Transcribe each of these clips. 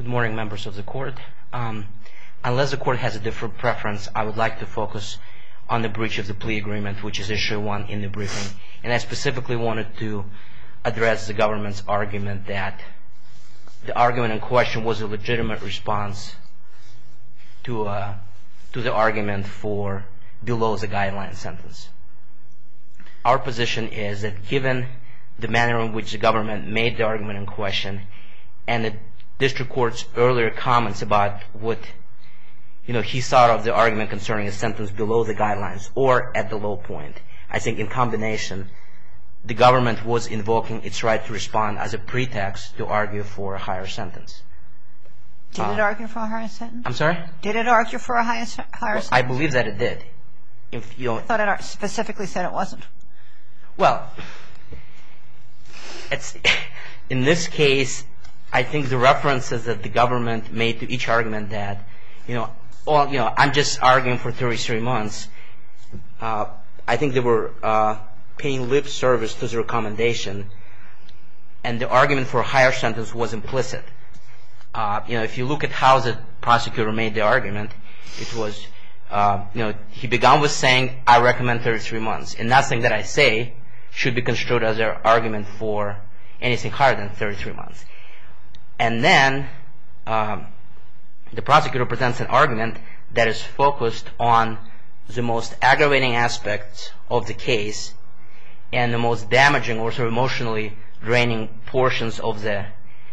Good morning, members of the court. Unless the court has a different preference, I would like to focus on the breach of the plea agreement, which is issue 1 in the briefing. And I specifically wanted to address the government's argument that the argument in question was a legitimate response to the argument for below the guideline sentence. Our position is that given the manner in which the government made the argument in question and the district court's earlier comments about what he thought of the argument concerning a sentence below the guidelines or at the low point, I think in combination the government was invoking its right to respond as a pretext to argue for a higher sentence. Did it argue for a higher sentence? I'm sorry? Did it argue for a higher sentence? I believe that it did. I thought it specifically said it wasn't. Well, in this case, I think the references that the government made to each argument that, I'm just arguing for 33 months, I think they were paying lip service to the recommendation, and the argument for a higher sentence was implicit. If you look at how the prosecutor made the argument, it was, he began with saying, I recommend 33 months, and nothing that I say should be construed as an argument for anything higher than 33 months. And then the prosecutor presents an argument that is focused on the most aggravating aspects of the case and the most damaging or sort of emotionally draining portions of the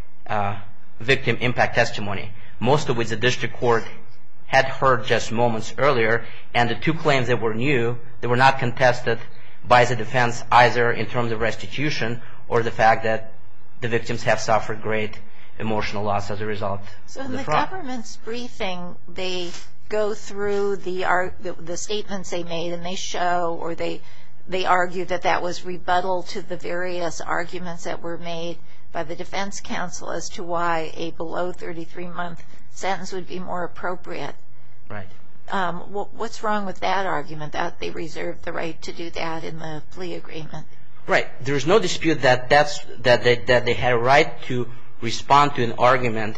victim impact testimony, most of which the district court had heard just moments earlier, and the two claims that were new, they were not contested by the defense either in terms of restitution or the fact that the victims have suffered great emotional loss as a result of the fraud. So in the government's briefing, they go through the statements they made, and they show or they argue that that was rebuttal to the various arguments that were made by the defense counsel as to why a below 33-month sentence would be more appropriate. Right. What's wrong with that argument, that they reserved the right to do that in the plea agreement? Right. There is no dispute that they had a right to respond to an argument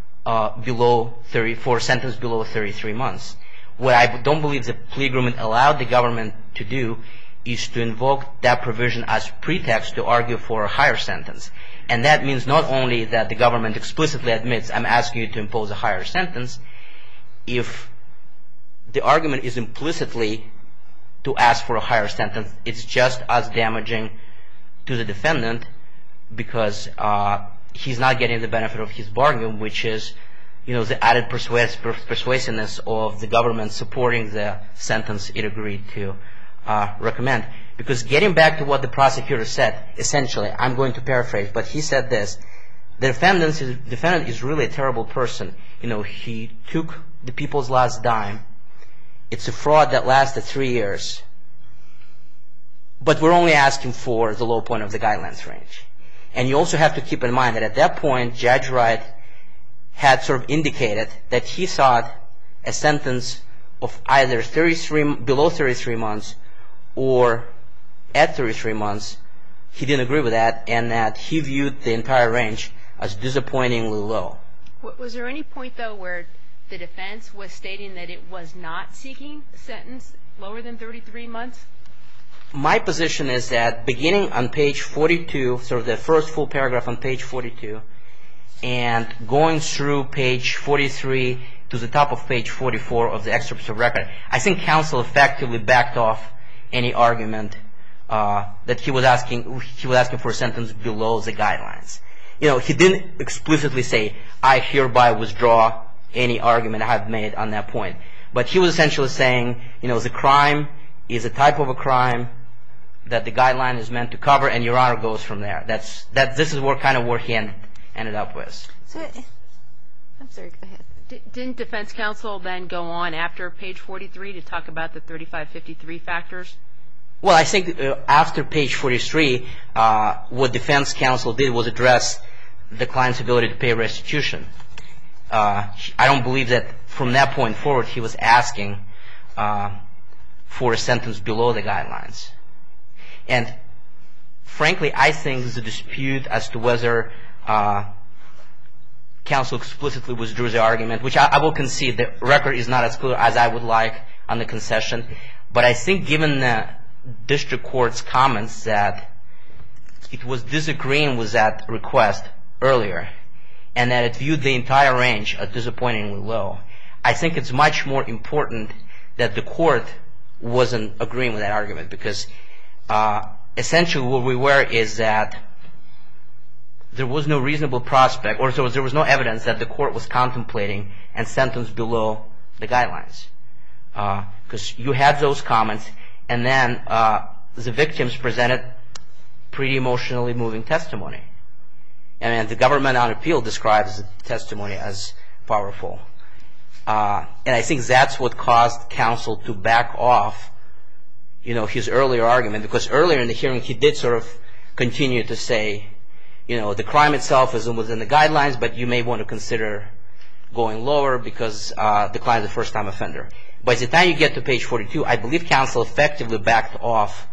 for a sentence below 33 months. What I don't believe the plea agreement allowed the government to do is to invoke that provision as pretext to argue for a higher sentence. And that means not only that the government explicitly admits, I'm asking you to impose a higher sentence, if the argument is implicitly to ask for a higher sentence, it's just as damaging to the defendant because he's not getting the benefit of his bargain, which is the added persuasiveness of the government supporting the sentence it agreed to recommend. Because getting back to what the prosecutor said, essentially, I'm going to paraphrase, but he said this: the defendant is really a terrible person. He took the people's last dime. It's a fraud that lasted 3 years. But we're only asking for the low point of the guidelines range. And you also have to keep in mind that at that point, Judge Wright had sort of indicated that he thought a sentence of either below 33 months or at 33 months, he didn't agree with that, and that he viewed the entire range as disappointingly low. Was there any point, though, where the defense was stating that it was not seeking a sentence lower than 33 months? My position is that beginning on page 42, sort of the first full paragraph on page 42, and going through page 43 to the top of page 44 of the excerpts of record, I think counsel effectively backed off any argument that he was asking for a sentence below the guidelines. He didn't explicitly say, I hereby withdraw any argument I have made on that point. But he was essentially saying, the crime is a type of a crime that the guideline is meant to cover, and Your Honor goes from there. This is where he ended up with. I'm sorry, go ahead. Didn't defense counsel then go on after page 43 to talk about the 3553 factors? Well, I think after page 43, what defense counsel did was address the client's ability to pay restitution. I don't believe that from that point forward he was asking for a sentence below the guidelines. And frankly, I think the dispute as to whether counsel explicitly withdrew the argument, which I will concede the record is not as clear as I would like on the concession. But I think given the district court's comments that it was disagreeing with that request earlier and that it viewed the entire range as disappointingly low, I think it's much more important that the court wasn't agreeing with that argument, because essentially what we were is that there was no reasonable prospect, or so there was no evidence that the court was contemplating a sentence below the guidelines. Because you had those comments, and then the victims presented pretty emotionally moving testimony. And the government on appeal describes the testimony as powerful. And I think that's what caused counsel to back off, his earlier argument, because earlier in the hearing he did sort of continue to say, the crime itself isn't within the guidelines, but you may want to consider going lower because the client is a first-time offender. By the time you get to page 42, I believe counsel effectively backed off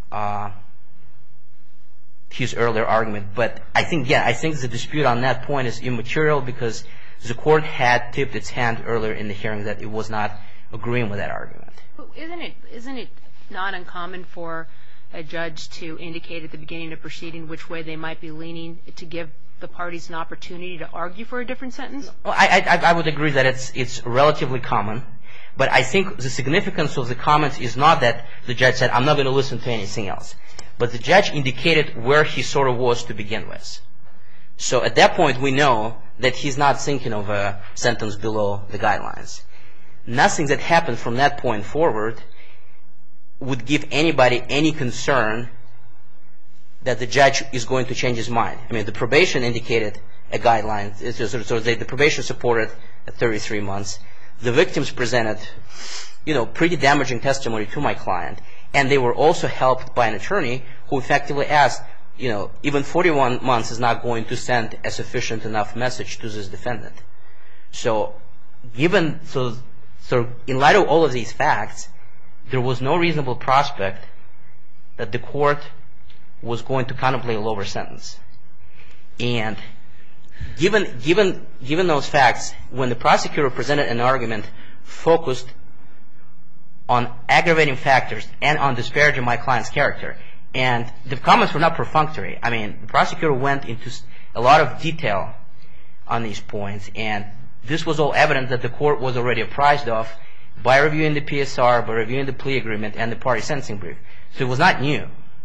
his earlier argument. But I think the dispute on that point is immaterial, because the court had tipped its hand earlier in the hearing that it was not agreeing with that argument. Isn't it not uncommon for a judge to indicate at the beginning of proceeding which way they might be leaning to give the parties an opportunity to argue for a different sentence? Well, I would agree that it's relatively common. But I think the significance of the comments is not that the judge said, I'm not going to listen to anything else. But the judge indicated where he sort of was to begin with. So at that point, we know that he's not thinking of a sentence below the guidelines. Nothing that happened from that point forward would give anybody any concern that the judge is going to change his mind. I mean, the probation indicated a guideline. So the probation supported at 33 months. The victims presented, pretty damaging testimony to my client. And they were also helped by an attorney who effectively asked, even 41 months is not going to send a sufficient enough message to this defendant. So in light of all of these facts, there was no reasonable prospect that the court was going to contemplate a lower sentence. And given those facts, when the prosecutor presented an argument focused on aggravating factors and on disparaging my client's character, and the comments were not perfunctory. I mean, the prosecutor went into a lot of detail on these points, and this was all evidence that the court was already apprised of by reviewing the PSR, by reviewing the plea agreement, and the party sentencing brief. So it was not new.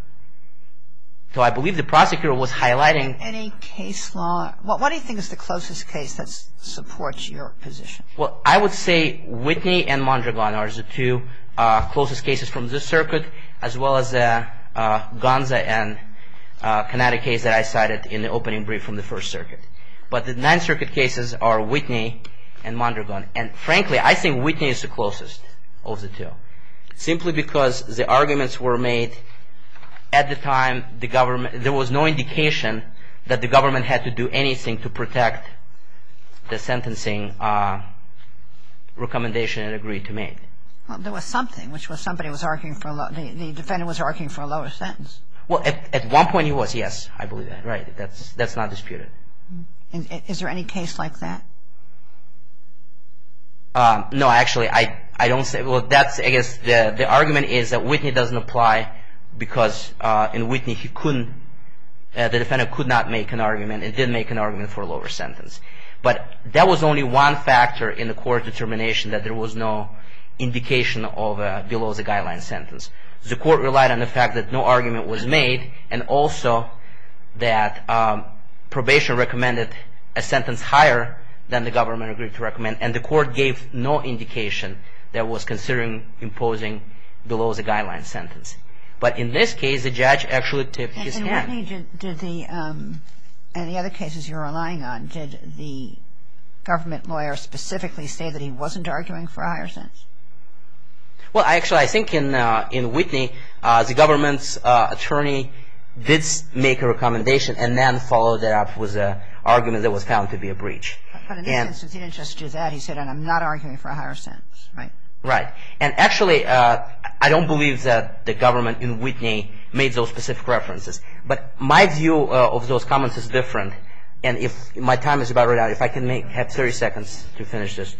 So I believe the prosecutor was highlighting... Any case law... What do you think is the closest case that supports your position? Well, I would say Whitney and Mondragon are the two closest cases from this circuit, as well as the Gonza and Canada case that I cited in the opening brief from the First Circuit. But the Ninth Circuit cases are Whitney and Mondragon. And frankly, I think Whitney is the closest of the two, simply because the arguments were made at the time there was no indication that the government had to do anything to protect the sentencing recommendation it agreed to make. Well, there was something, which was somebody was arguing for the defendant was arguing for a lower sentence. Well, at one point he was, yes, I believe that. Right, that's not disputed. Is there any case like that? No, actually, I don't say. Well, that's, I guess, the argument is that Whitney doesn't apply because in Whitney the defendant could not make an argument and did make an argument for a lower sentence. But that was only one factor in the court's determination that there was no indication of a below the guideline sentence. The court relied on the fact that no argument was made, and also that probation recommended a sentence higher than the government agreed to recommend, and the court gave no indication that it was considering imposing below the guideline sentence. But in this case, the judge actually tipped his hand. And Whitney, did and the other cases you're relying on, did the government lawyer specifically say that he wasn't arguing for a higher sentence? Well, actually, I think in Whitney, the government's attorney did make a recommendation and then followed it up with an argument that was found to be a breach. But in this instance, he didn't just do that. He said, and I'm not arguing for a higher sentence, right? Right. And actually, I don't believe that the government in Whitney made those specific references. But my view of those comments is different and if my time is about right out, if I can have 30 seconds to finish this.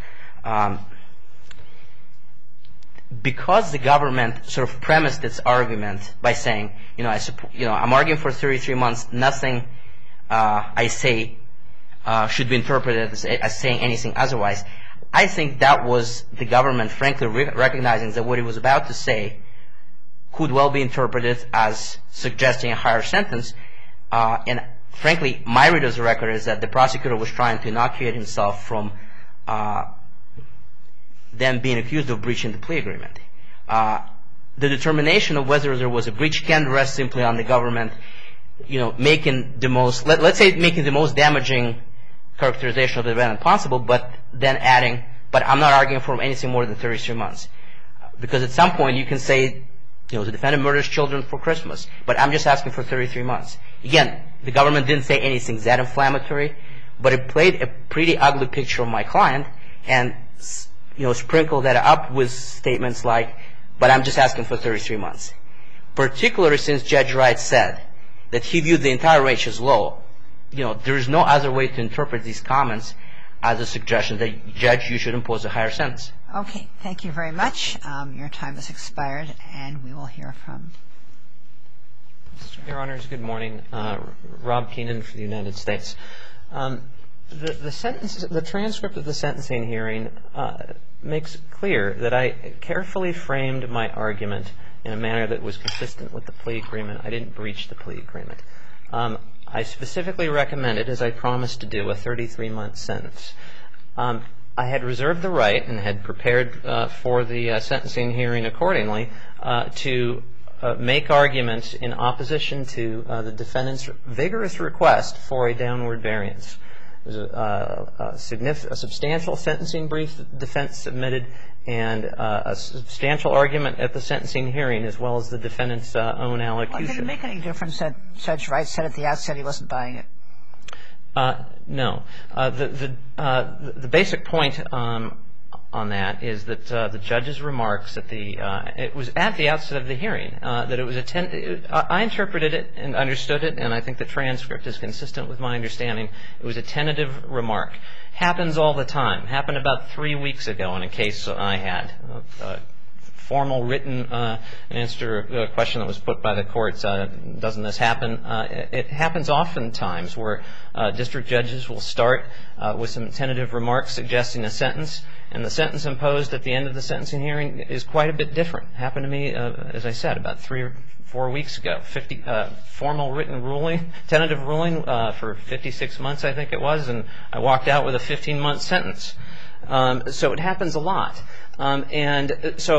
Because the government sort of premised its argument by saying, I'm arguing for 33 months, nothing I say should be interpreted as saying anything otherwise. I think that was the government, frankly, recognizing that what it was about to say could well be interpreted as suggesting a higher sentence. And frankly, my read of the record is that the prosecutor was trying to inoculate himself from them being accused of breaching the plea agreement. The determination of whether there was a breach can't rest simply on the government, making the most, let's say making the most damaging characterization of the event possible, but then adding, but I'm not arguing for anything more than 33 months. Because at some point you can say, the defendant murders children for Christmas, but I'm just asking for 33 months. Again, the government didn't say anything that inflammatory, but it played a pretty ugly picture of my client and, sprinkled that up with statements like, but I'm just asking for 33 months. Particularly since Judge Wright said that he viewed the entire range as low. There's no other way to interpret these comments as a suggestion that, Judge, you should impose a higher sentence. Okay, thank you very much. Your time has expired, and we will hear from Your Honors, good morning. Rob Keenan for the United States. The transcript of the sentencing hearing makes clear that I carefully framed my argument in a manner that was consistent with the plea agreement. I didn't breach the plea agreement. I specifically recommended, as I promised to do, a 33-month sentence. I had reserved the right and had prepared for the sentencing hearing accordingly to make arguments in opposition to the defendant's vigorous request for a downward variance. It was a substantial sentencing brief that the defense submitted and a substantial argument at the sentencing hearing, as well as the defendant's own allocution. Well, did it make any difference that Judge Wright said at the outset he wasn't buying it? No. The basic point on that is that the judge's remarks it was at the outset of the hearing that it was I interpreted it and understood it, and I think the transcript is consistent with my understanding. It was a tentative remark. Happens all the time. Happened about 3 weeks ago in a case I had. Formal written answer to a question that was put by the courts. Doesn't this happen? It happens oftentimes where district judges will start with some tentative remarks suggesting a sentence, and the sentence imposed at the end of the sentencing hearing is quite a bit different. Happened to me, as I said, about 3 or 4 weeks ago. Formal written ruling, tentative ruling for 56 months, I think it was, and I walked out with a 15-month sentence. So it happens a lot. And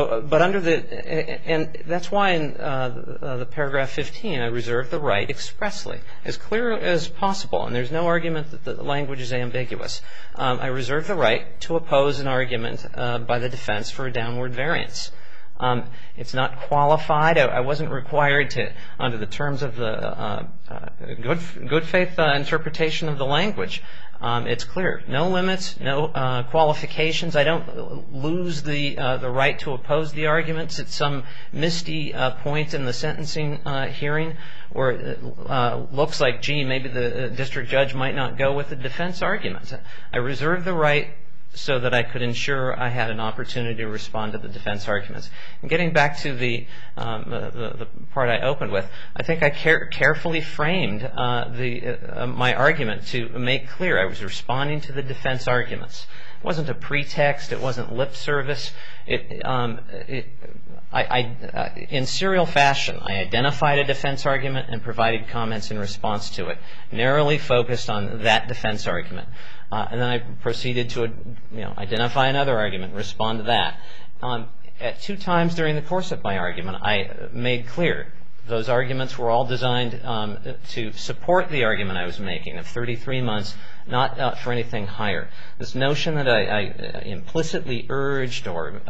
that's why in the paragraph 15 I reserved the right expressly, as clear as possible, and there's no argument that the language is ambiguous. I reserved the right to oppose an argument by the defense for a downward variance. It's not qualified. I wasn't required to, under the terms of the good faith interpretation of the language. It's clear. No limits, no qualifications. I don't lose the right to oppose the arguments at some misty point in the sentencing hearing where it looks like, gee, maybe the district judge might not go with the defense argument. I reserved the right so that I could ensure I had an opportunity to respond to the defense arguments. And getting back to the part I opened with, I think I carefully framed my argument to make clear I was responding to the defense arguments. It wasn't a pretext. It wasn't lip service. In serial fashion, I identified a defense argument and provided comments in response to it, narrowly focused on that defense argument. And then I proceeded to identify another argument, respond to that. At 2 times during the course of my argument, I made clear those arguments were all designed to support the argument I was making of 33 months, not for anything higher. This notion that I implicitly urged or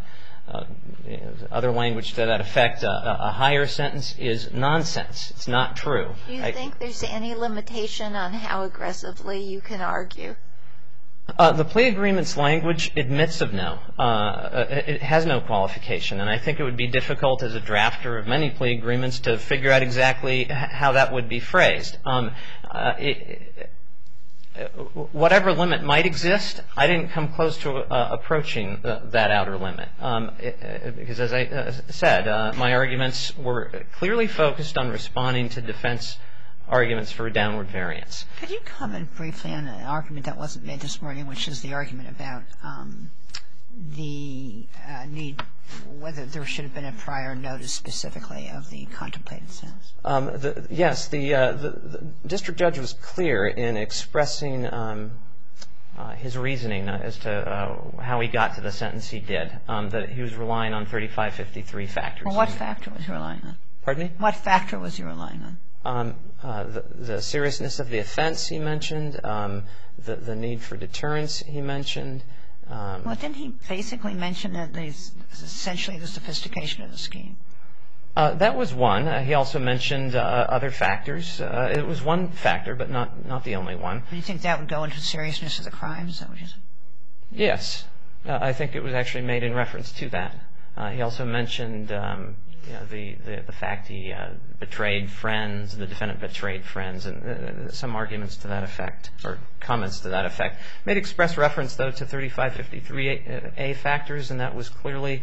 other language to that effect, a higher sentence is nonsense. It's not true. Do you think there's any limitation on how aggressively you can argue? The plea agreement's language admits of no. It has no qualification, and I think it would be difficult as a drafter of many plea agreements to figure out exactly how that would be phrased. whatever limit might exist, I didn't come close to approaching that outer limit. Because as I said, my arguments were clearly focused on responding to defense arguments for a downward variance. Could you comment briefly on an argument that wasn't made this morning, which is the argument about the need, whether there should have been a prior notice specifically of the contemplated sentence? Yes, the district judge was clear in expressing his reasoning as to how he got to the sentence he did, that he was relying on 3553 factors. Well, what factor was he relying on? Pardon me? What factor was he relying on? The seriousness of the offense he mentioned, the need for deterrence he mentioned. Well, didn't he basically mention that essentially the sophistication of the scheme? That was one. He also mentioned other factors. It was one factor, but not the only one. Do you think that would go into seriousness of the crime? Is that what you said? Yes. I think it was actually made in reference to that. He also mentioned the fact he betrayed friends, the defendant betrayed friends, and some arguments to that effect, or comments to that effect. Made express reference, though, to 3553A factors, and that was clearly,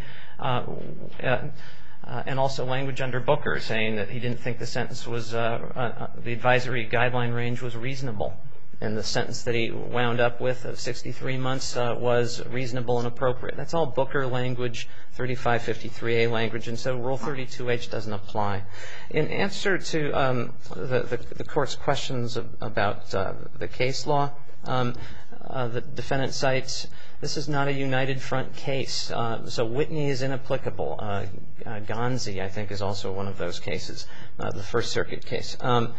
and also language under Booker, saying that he didn't think the sentence was, the advisory guideline range was reasonable. And the sentence that he wound up with of 63 months was reasonable and appropriate. That's all Booker language, 3553A language, and so Rule 32H doesn't apply. In answer to the Court's questions about the case law, the defendant cites, this is not a united front case. So Whitney is inapplicable. Gonzi, I think, is also one of those cases, the First Circuit case.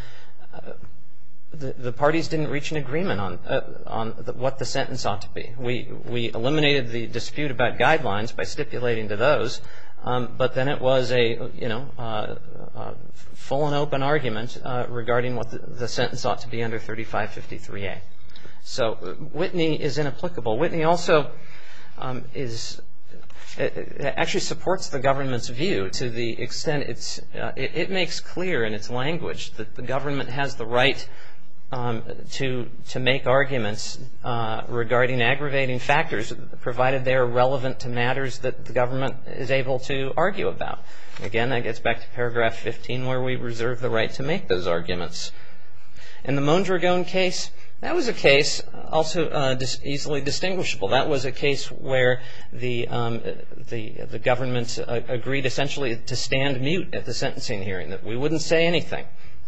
The parties didn't reach an agreement on what the sentence ought to be. We eliminated the dispute about guidelines by stipulating to those, but then it was a full and open argument regarding what the sentence ought to be under 3553A. So Whitney is inapplicable. Whitney also actually supports the government's view to the extent it makes clear in its language that the government has the right to make arguments regarding aggravating factors, provided they are relevant to matters that the government is able to argue about. Again, that gets back to paragraph 15, where we reserve the right to make those arguments. In the Mondragon case, that was a case also easily distinguishable. That was a case where the government agreed essentially to stand mute at the sentencing hearing, that we wouldn't say anything.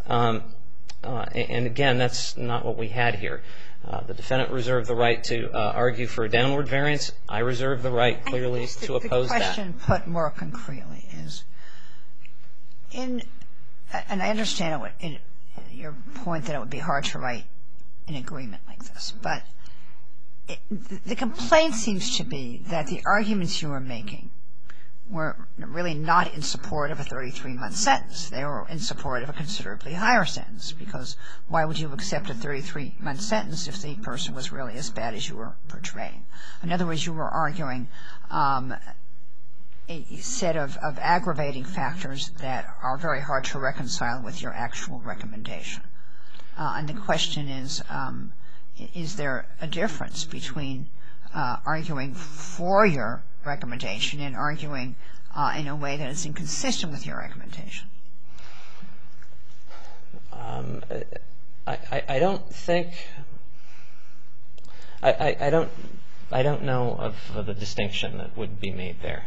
And again, that's not what we had here. The defendant reserved the right to argue for a downward variance. I reserve the right clearly to oppose that. The question put more concretely is, and I understand your point that it would be hard to write an agreement like this, but the complaint seems to be that the arguments you were making were really not in support of a 33-month sentence. They were in support of a considerably higher sentence, because why would you accept a 33-month sentence if the person was really as bad as you were portraying? In other words, you were arguing a set of aggravating factors that are very hard to reconcile with your actual recommendation. And the question is there a difference between arguing for your recommendation and arguing in a way that is inconsistent with your recommendation? I don't think I don't know of the distinction that would be made there.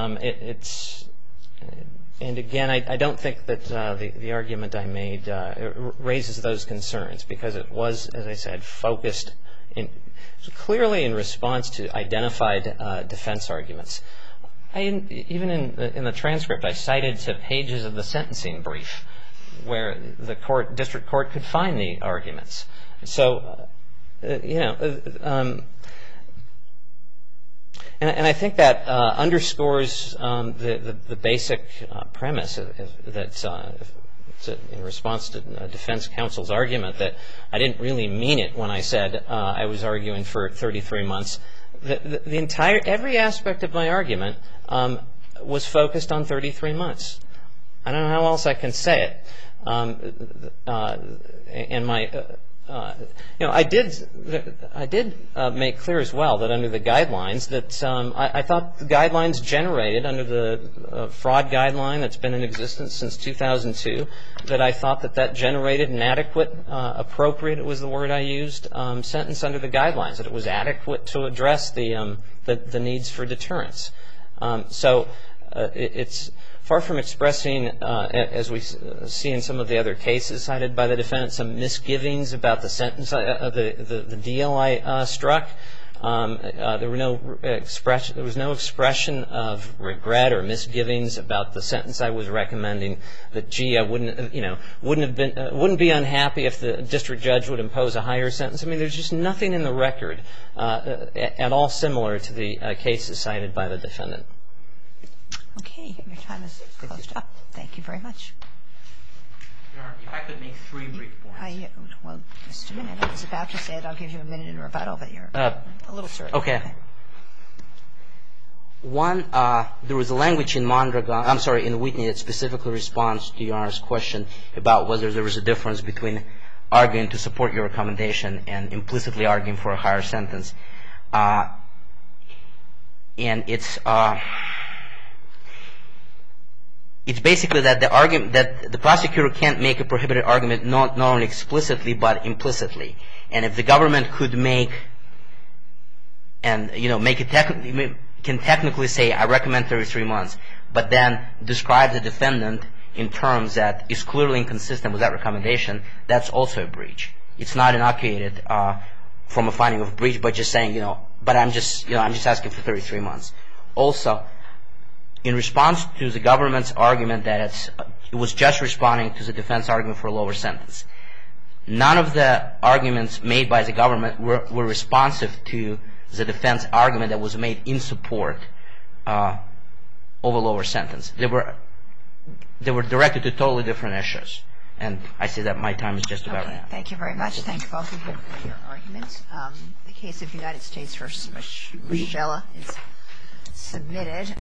And again, I don't think that the argument I made raises those concerns, because it was, as I said, focused clearly in response to identified defense arguments. Even in the transcript, I cited to pages of the sentencing brief where the district court could find the arguments. So, and I think that underscores the basic premise that in response to defense counsel's argument that I didn't really mean it when I said I was arguing for 33 months. Every aspect of my argument was focused on 33 months. I don't know how else I can say it. And my I did make clear as well that under the guidelines that I thought the guidelines generated under the fraud guideline that's been in existence since 2002, that I thought that generated an adequate, appropriate, it was the word I used, sentence under the guidelines, that it was adequate to address the needs for deterrence. So it's far from expressing, as we see in some of the other cases cited by the defendant, some misgivings about the sentence, the deal I struck. There was no expression of regret or misgivings about the sentence I was recommending. That I wouldn't be unhappy if the district judge would impose a higher sentence. I mean, there's just nothing in the record at all similar to the cases cited by the defendant. Okay, your time is closed up. Thank you very much. Your Honor, if I could make 3 brief points. Well, just a minute. I was about to say it. I'll give you a minute in rebuttal, but you're a little certain. Okay. One, there was a language in Whitney that specifically responds to Your Honor's question about whether there was a difference between arguing to support your recommendation and implicitly arguing for a higher sentence. And it's basically that the argument that the prosecutor can't make a prohibited argument not only explicitly but implicitly. And if the government could can technically say, I recommend 33 months, but then describe the defendant in terms that is clearly inconsistent with that recommendation, that's also a breach. It's not inoculated from a finding of breach, but just saying, but I'm just asking for 33 months. Also, in response to the government's argument that it was just responding to the defense argument for a lower sentence, none of the arguments made by the government were responsive to the defense argument that was made in support of a lower sentence. They were directed to totally different issues. And I see that my time is just about up. up. Thank you very much. Thank you both of you for your arguments. The case of United States v. Michela is submitted.